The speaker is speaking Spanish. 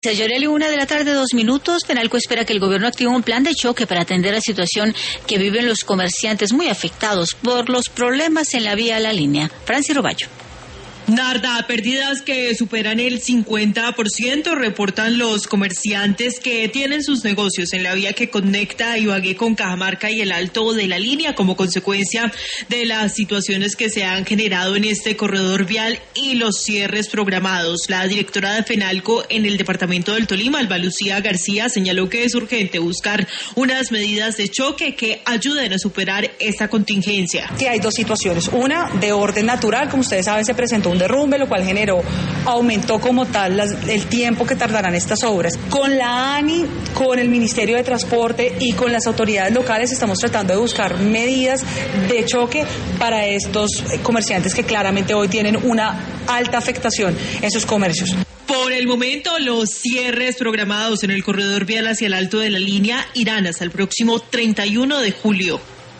Yoreli, 1:02 p.m. Fenalco espera que el gobierno active un plan de choque para atender la situación que viven los comerciantes muy afectados por los problemas en la vía a la línea. Francis Roballo. Narda, pérdidas que superan el 50% reportan los comerciantes que tienen sus negocios en la vía que conecta Ibagué con Cajamarca y el Alto de la Línea como consecuencia de las situaciones que se han generado en este corredor vial y los cierres programados. La directora de Fenalco en el departamento del Tolima, Alba Lucía García, señaló que es urgente buscar unas medidas de choque que ayuden a superar esta contingencia. Que hay dos situaciones, una de orden natural, como ustedes saben se presentó un derrumbe, lo cual aumentó como tal el tiempo que tardarán estas obras. Con la ANI, con el Ministerio de Transporte y con las autoridades locales estamos tratando de buscar medidas de choque para estos comerciantes que claramente hoy tienen una alta afectación en sus comercios. Por el momento, los cierres programados en el corredor vial hacia el Alto de la Línea irán hasta el próximo 31 de julio.